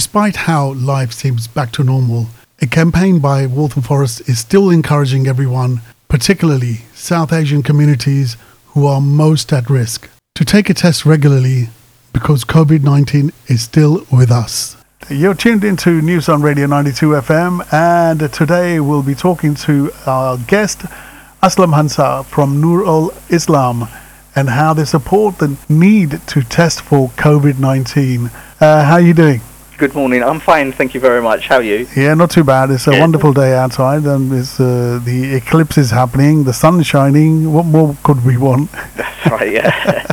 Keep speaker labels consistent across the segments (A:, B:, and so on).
A: despite how life seems back to normal, a campaign by Waltham Forest is still encouraging everyone, particularly South Asian communities who are most at risk, to take a test regularly because COVID-19 is still with us. You're tuned into News on Radio 92 FM, and today we'll be talking to our guest, Aslam Hansa from Nur Ul Islam, and how they support the need to test for COVID-19. How are you doing?
B: Good morning. I'm fine, thank you very much. How are you?
A: Yeah, not too bad. It's a wonderful day outside, and the eclipse is happening, the sun is shining. What more could we want?
B: That's right, yeah.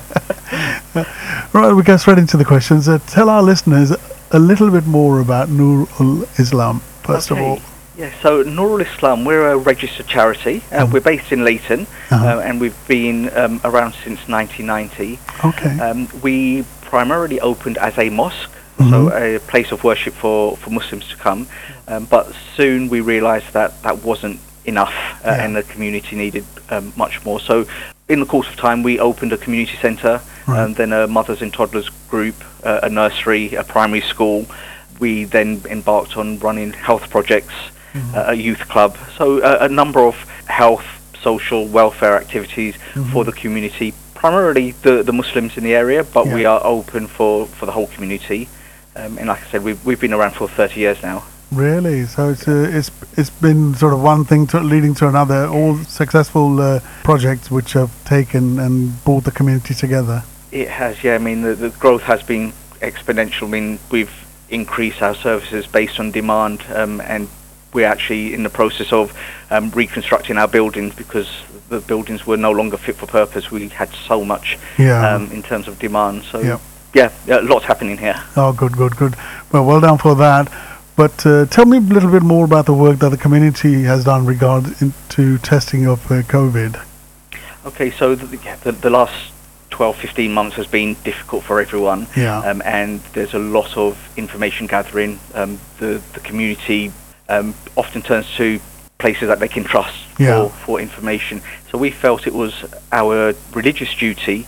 A: Right, we go straight into the questions. Tell our listeners a little bit more about Nur Ul Islam, first of all.
B: Yeah, so Nur Ul Islam, we're a registered charity. We're based in Leighton, and we've been around since 1990.
A: Okay.
B: We primarily opened as a mosque, so a place of worship for Muslims to come. But soon we realised that that wasn't enough, and the community needed much more. So in the course of time, we opened a community centre, then a mothers and toddlers group, a nursery, a primary school. We then embarked on running health projects, a youth club. So a number of health, social, welfare activities for the community, primarily the Muslims in the area, but we are open for the whole community. And like I said, we've been around for 30 years now.
A: Really? So it's been sort of one thing leading to another, all successful projects which have taken and brought the community together.
B: It has, yeah. I mean, the growth has been exponential. I mean, we've increased our services based on demand, and we're actually in the process of reconstructing our buildings because the buildings were no longer fit for purpose. We had so much in terms of demand. So, lots happening here.
A: Oh, good. Well done for that. But tell me a little bit more about the work that the community has done regarding to testing of COVID.
B: Okay, so the last 12-15 months has been difficult for everyone, and there's a lot of information gathering. The community often turns to places that they can trust for information. So we felt it was our religious duty,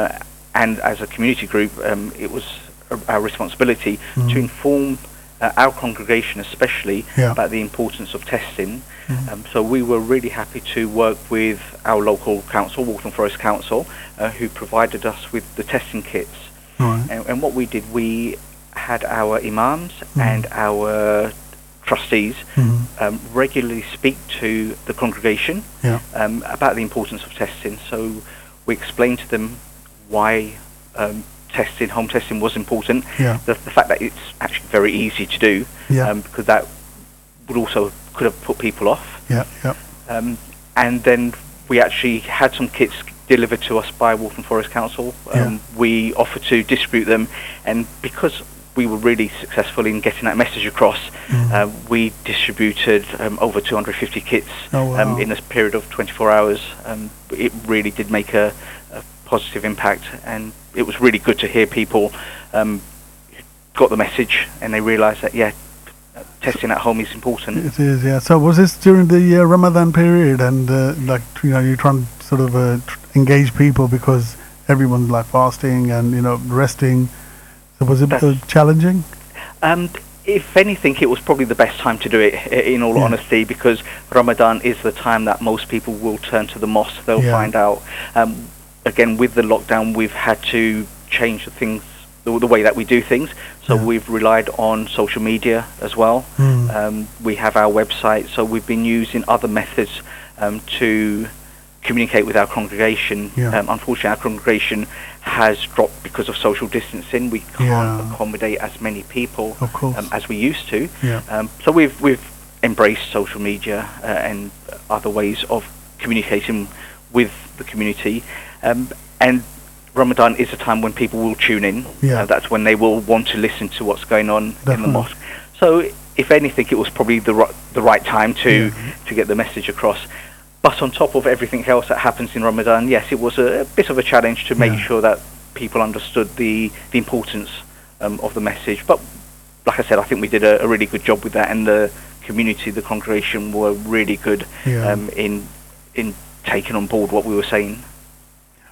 B: and as a community group, it was our responsibility to inform our congregation especially about the importance of testing. So we were really happy to work with our local council, Waltham Forest Council, who provided us with the testing kits. And what we did, we had our imams and our trustees regularly speak to the congregation about the importance of testing. So we explained to them why home testing was important. The fact that it's actually very easy to do, because that could have put people off. And then we actually had some kits delivered to us by Waltham Forest Council. We offered to distribute them, and because we were really successful in getting that message across, we distributed over 250 kits in a period of 24 hours. It really did make a positive impact, and it was really good to hear people got the message and they realised that testing at home is important.
A: It is, So was this during the Ramadan period, and you're trying to sort of engage people because everyone's like fasting and resting? So was it challenging?
B: If anything, it was probably the best time to do it, in all honesty, because Ramadan is the time that most people will turn to the mosque. They'll find out. Again, with the lockdown, we've had to change the way that we do things. So we've relied on social media as well. We have our website, so we've been using other methods to communicate with our congregation. Unfortunately, our congregation has dropped because of social distancing. We can't accommodate as many people as we used to. So we've embraced social media and other ways of communicating with the community. And Ramadan is a time when people will tune in. That's when they will want to listen to what's going on in the mosque. So if anything, it was probably the right time to get the message across. But on top of everything else that happens in Ramadan, yes, it was a bit of a challenge to make sure that people understood the importance of the message. But like I said, I think we did a really good job with that, and the community, the congregation, were really good in taking on board what we were saying.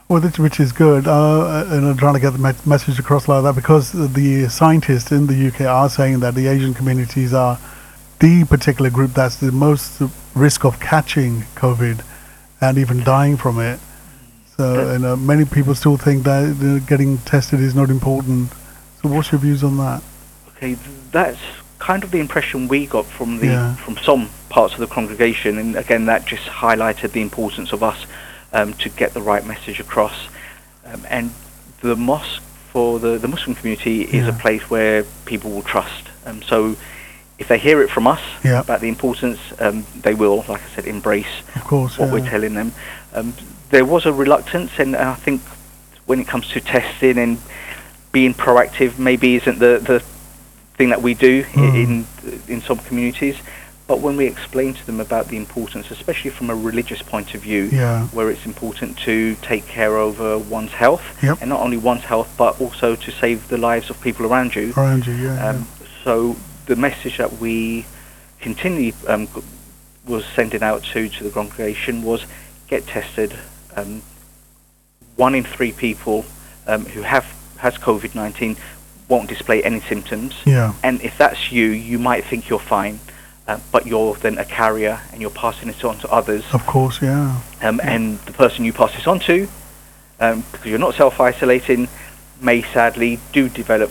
A: Well, which is good, and trying to get the message across like that, because the scientists in the UK are saying that the Asian communities are the particular group that's the most risk of catching COVID and even dying from it. So, many people still think that getting tested is not important. So, what's your views on that?
B: Okay, that's kind of the impression we got from from some parts of the congregation, and again, that just highlighted the importance of us to get the right message across. And the mosque for the Muslim community is a place where people will trust. So if they hear it from us about the importance, they will, like I said, embrace what we're telling them. There was a reluctance, and I think when it comes to testing and being proactive, maybe isn't the thing that we do in some communities. But when we explain to them about the importance, especially from a religious point of view, where it's important to take care over one's health, and not only one's health, but also to save the lives of people around you. So the message that we continually was sending out to the congregation was get tested. 1 in 3 people who has COVID-19 won't display any symptoms. And if that's you, you might think you're fine. But you're then a carrier, and you're passing it on to others.
A: Of course,
B: and the person you pass this on to, because you're not self-isolating, may sadly develop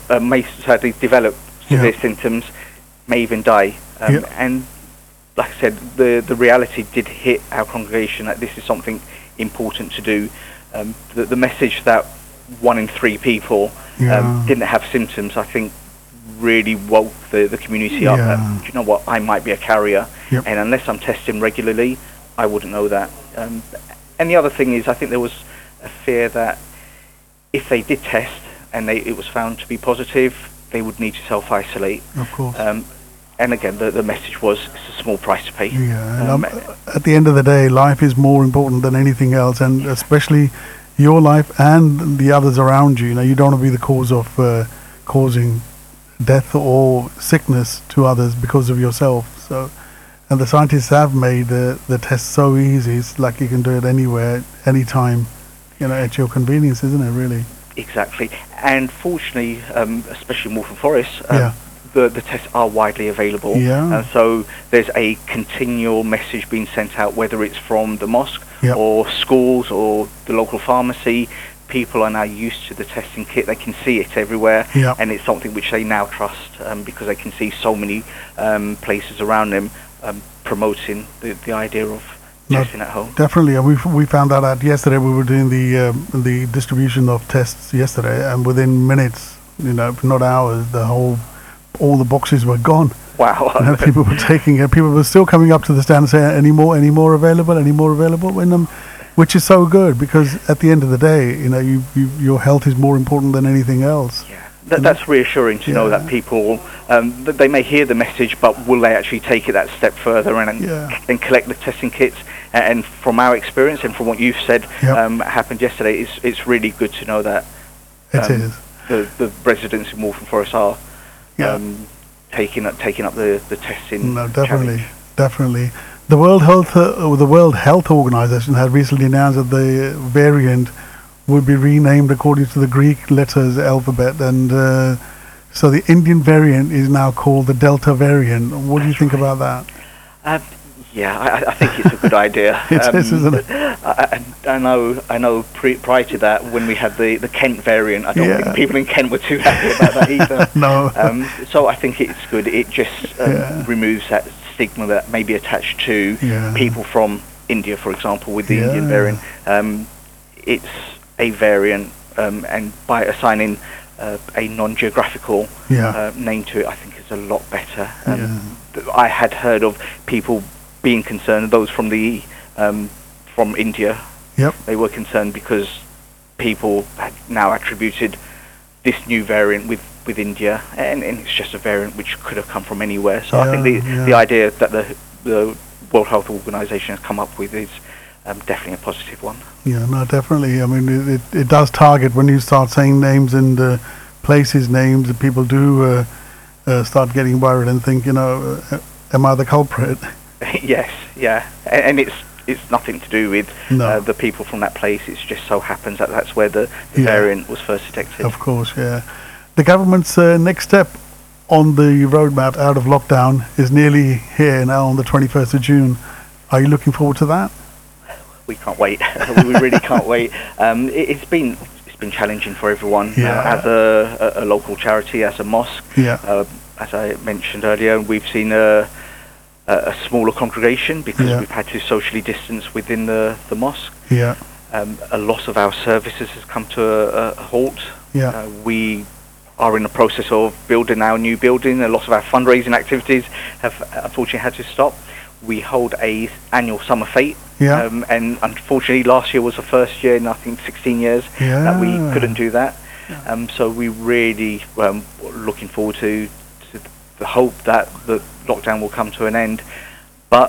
B: severe symptoms, may even die. And like I said, the reality did hit our congregation that this is something important to do. The message that 1 in 3 people didn't have symptoms, I think, really woke the community up. Do you know what? I might be a carrier, and unless I'm testing regularly, I wouldn't know that. And the other thing is, I think there was a fear that if they did test and it was found to be positive, they would need to self-isolate.
A: Of course.
B: And again, the message was it's a small price to pay.
A: At the end of the day, life is more important than anything else, and especially your life and the others around you. You don't want to be the cause of causing death or sickness to others because of yourself. So, and the scientists have made the test so easy. It's like you can do it anywhere, anytime, at your convenience, isn't it, really?
B: Exactly. And fortunately, especially in Waltham Forest, the tests are widely available. So there's a continual message being sent out, whether it's from the mosque or schools or the local pharmacy. People are now used to the testing kit. They can see it everywhere, and it's something which they now trust because they can see so many places around them promoting the idea of testing at home.
A: Definitely, we found that out yesterday. We were doing the distribution of tests yesterday, and within minutes, not hours, all the boxes were gone.
B: Wow!
A: People were taking it. People were still coming up to the stand and saying, "Any more available?" Which is so good, because at the end of the day, your health is more important than anything else.
B: That's reassuring to know that people they may hear the message, but will they actually take it that step further and collect the testing kits? And from our experience and from what you've said happened yesterday, it's really good to know that the residents in Waltham Forest are taking up the testing.
A: No, definitely. The World Health Organization had recently announced that the variant would be renamed according to the Greek letters alphabet, and so the Indian variant is now called the Delta variant. What do you think about that?
B: I think it's a good idea.
A: It is, isn't it?
B: I know. Prior to that, when we had the Kent variant, I don't think people in Kent were too happy about that either.
A: No.
B: So I think it's good. It just removes that stigma that may be attached to people from India, for example, with the Indian variant. It's a variant, and by assigning a non-geographical name to it, I think is a lot better. I had heard of people being concerned, those from from India. They were concerned because people had now attributed this new variant with India, and it's just a variant which could have come from anywhere. So I think the idea that the World Health Organization has come up with is definitely a positive one.
A: No, definitely. I mean, it does target, when you start saying names and places names, and people do start getting worried and think, am I the culprit?
B: Yes, and it's it's nothing to do with the people from that place. It's just so happens that that's where the variant was first detected.
A: Of course, yeah. The government's next step on the roadmap out of lockdown is nearly here now on the 21st of June. Are you looking forward to that?
B: We can't wait. We really can't wait. It's been challenging for everyone. As a local charity, as a mosque. As I mentioned earlier, we've seen a smaller congregation because we've had to socially distance within the mosque. A lot of our services has come to a halt. We are in the process of building our new building. A lot of our fundraising activities have unfortunately had to stop. We hold a annual summer fete, and unfortunately last year was the first year in I think 16 years that we couldn't do that. So we really looking forward to the hope that the lockdown will come to an end, but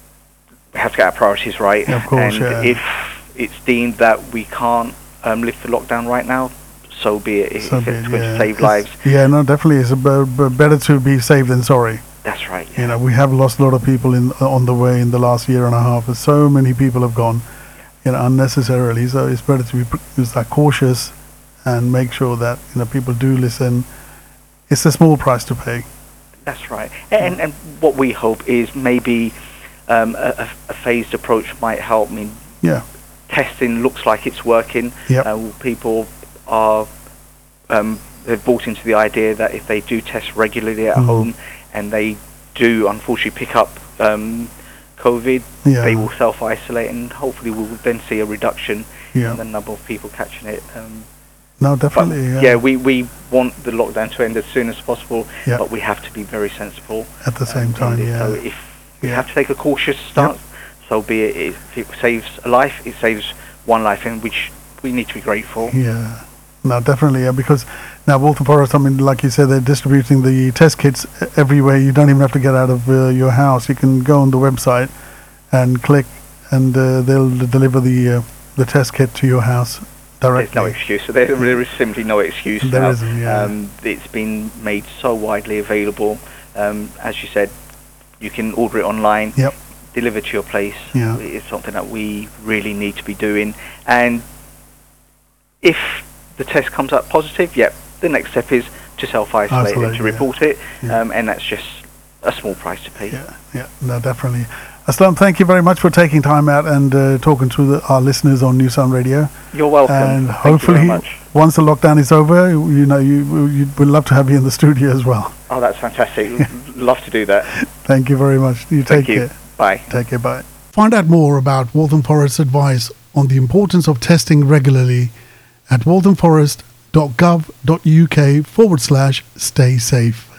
B: we have to get our priorities right.
A: Of course,
B: and if it's deemed that we can't lift the lockdown right now, so be it. If it's going to save lives.
A: No, definitely. It's better to be safe than sorry.
B: That's right.
A: You know, we have lost a lot of people on the way in the last year and a half. So many people have gone, unnecessarily. So it's better to be cautious and make sure that people do listen. It's a small price to pay.
B: That's right. And what we hope is maybe a phased approach might help. I mean, testing looks like it's working. People are they've bought into the idea that if they do test regularly at home and they do unfortunately pick up COVID, they will self-isolate, and hopefully we'll then see a reduction in the number of people catching it.
A: No, definitely.
B: But we want the lockdown to end as soon as possible, but we have to be very sensible
A: at the same time.
B: So if we have to take a cautious stance, so be it. If it saves a life, it saves one life, and which we need to be grateful.
A: No, definitely, because now Waltham Forest, I mean, like you said, they're distributing the test kits everywhere. You don't even have to get out of your house. You can go on the website and click, and they'll deliver the test kit to your house directly.
B: There's no excuse. So there is simply no excuse.
A: There isn't,
B: It's been made so widely available. As you said, you can order it online, delivered to your place. It's something that we really need to be doing. And if the test comes up positive, the next step is to self-isolate and to report it, and that's just a small price to pay.
A: No, definitely. Aslam, thank you very much for taking time out and talking to our listeners on New Sound Radio.
B: You're welcome.
A: And hopefully, once the lockdown is over, we'd love to have you in the studio as well.
B: Oh, that's fantastic. Love to do that.
A: Thank you very much. You take care.
B: Bye.
A: Take care. Bye. Find out more about Waltham Forest's advice on the importance of testing regularly at walthamforest.gov.uk/stay safe.